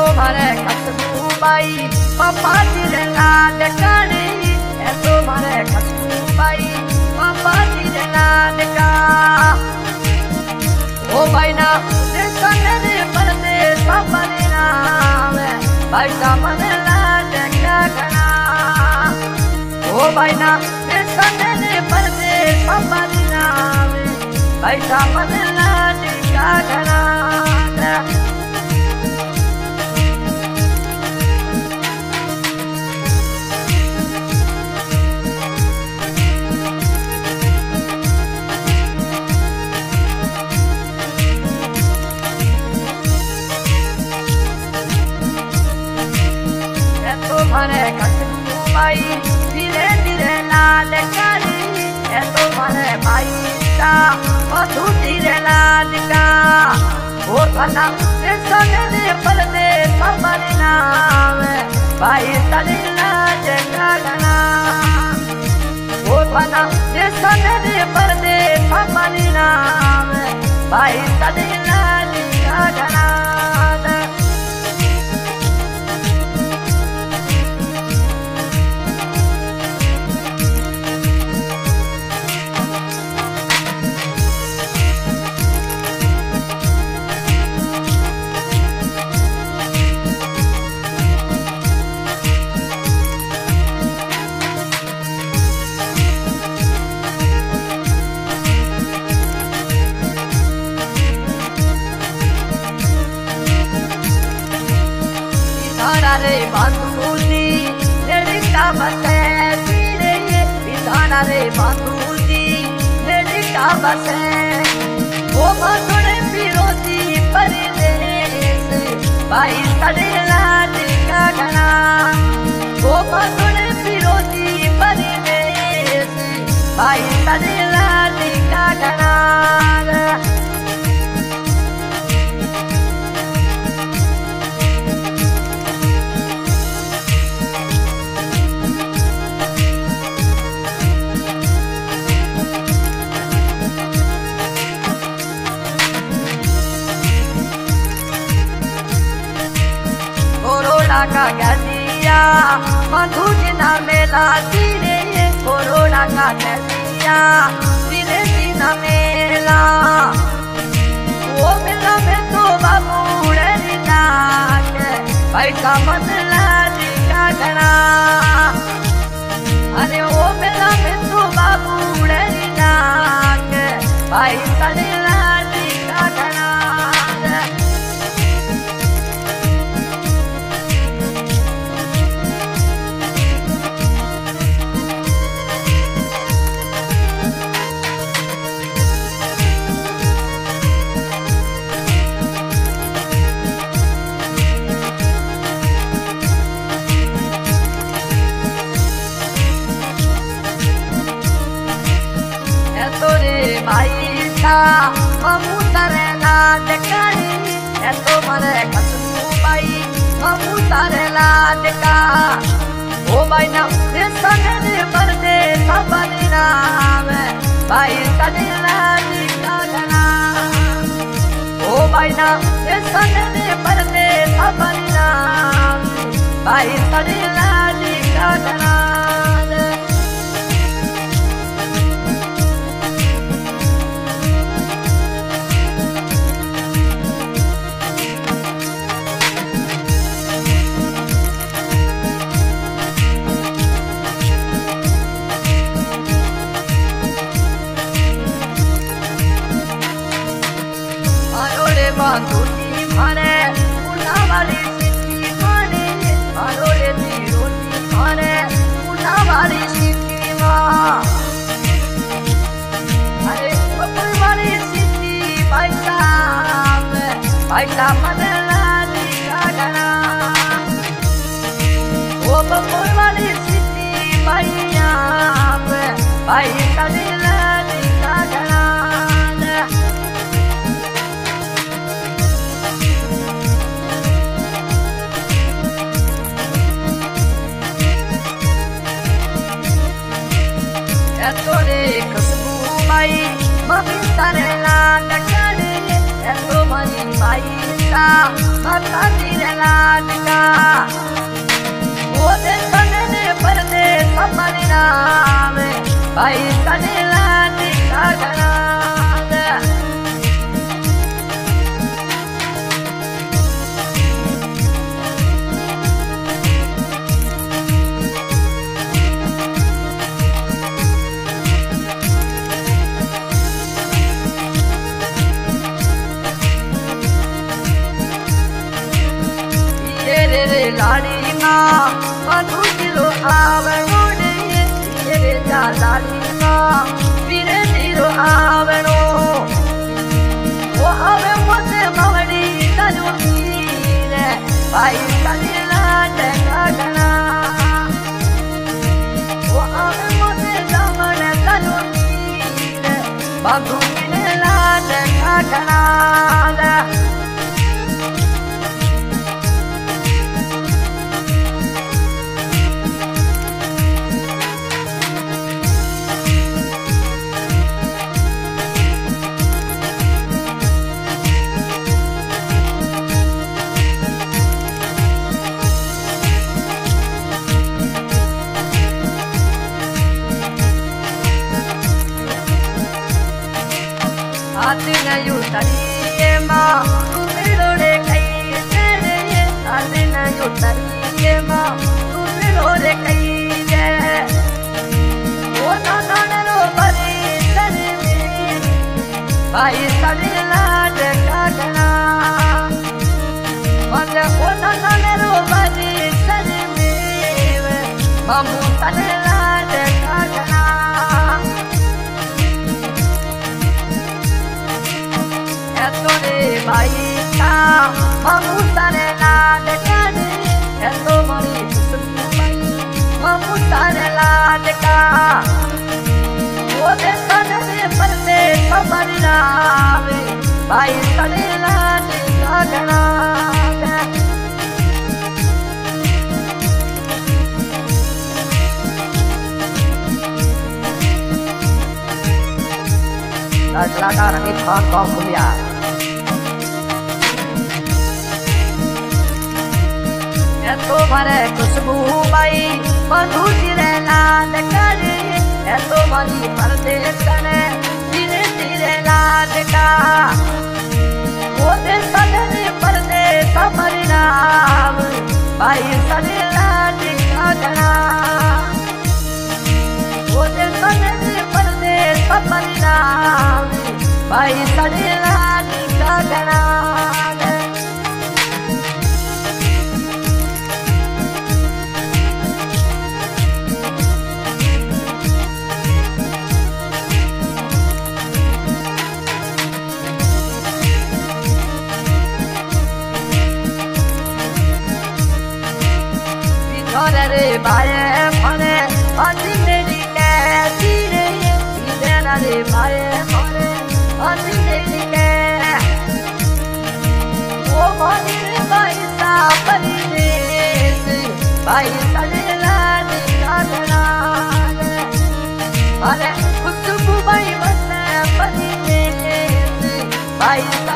तुम्हारे खसबू बाई पापा तेरे लाल काने तुम्हारे खसबू बाई पापा तेरे लाल का ओ भाई ना संगे परदेश पापा ने नाम भाई सामन लाल का घना ओ भाई ना संगे परदेश पापा ने नाम भाई सामन लाल का घना तुम्हारे खसबू बाई धीरे धीरे लाल करी तुम्हारे भाई का मधु धीरे लाल का वो भला संगे परदेश पापा नाम भाई तले लाल का घना वो भला संगे परदेश पापा नाम भाई तले लाल का घना रे बांधूजी लड़का बसे तेरे बिताना रे बांधूजी लड़का बसे वो मधुर फिरोजी परदेश भाई तड़े लाल का घना वो मधुर फिरोजी परदेश भाई तड़े लाल का घना का गलिया मधु जिना मेला धीरे कोरोना का गलिया धीरे जिना मेला वो मेला में तो बाबू नाक पैसा मसला का घना अरे वो मेला में तो बाबू नाक पैसा का घना भाई का हमू तारे लाल करी तुम्हारे खसबू बाई हमू तारे लाल का ओ भाई ना संगे परदेश पापा नाम भाई तले लाल का घना ओ भाई ना संगे परदेश पापा नाम भाई तले लाल का घना बांधूजी मारे पुना वाली सिटी मारे मारो रे रोटी मारे पुना वाली सिटी माँ अरे बपुर वाली सिटी पैसा मदला दिखा घना वो बपुर वाली सिटी भैया पैसा दिला दिखा घना तोरे खसबू बाई मम्मी तारे लाल करे तुम्हारी बाई का माता तेरे लाड का वो दिन तने परदेस परिणाम भाई तने लाड का घना रे लाड़ी माँ मधु किलो आवनो रे जा लाड़ी माँ फिरे नीरो आवनो वो आवे मुझे मवड़ी तनु रे भाई तने लाड का घना वो आवे मुझे जमन तनु रे बाबू ने लाड का घना आदिन युतरिये माँ तुमिलोरे कई तेरे आदिन युतरिये माँ तुमिलोरे कई जे वो नानो बरी तेरे में भाई तने लाड का घना मने वो नानो बरी तेरे में मामू तने लाड का घना भाई का मामू तारे लाड का हेलो मरी भाई मामू तारे लाड का वो दे तने परदेस परिणाम भाई तने लाड का घना कलाकार अमित खान कौन भूलिया तो भरे खुशबू बाई मधु तेरे लाड करे तो भरी परदेस करे धीरे धीरे लाड का वो दिन तने परदेस परिणाम भाई तने लाड का घना वो दिन तने परदेस परिणाम भाई तने लाड का घना रे बाये मने अति मेरी कैसी रे देना रे बाये मने अति मेरी कै वो मनी भाई सा परिदेस भाई तने लाड का घना अरे खुशबू भाई बस परिदेस भाई